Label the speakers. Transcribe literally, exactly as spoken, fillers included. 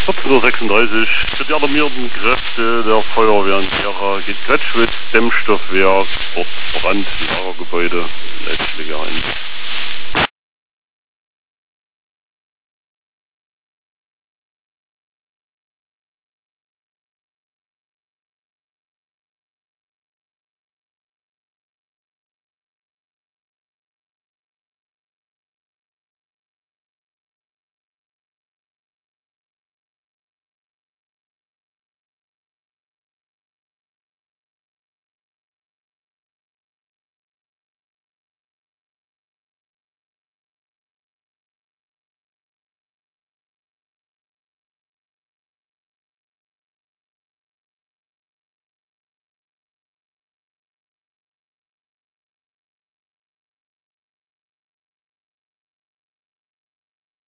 Speaker 1: vierzehn Uhr sechsunddreißig. Für die alarmierten Kräfte der Feuerwehr in Gera geht Kretschwitz, Dämmstoffwerk, dort Brand, Lagergebäude, letztlich ein.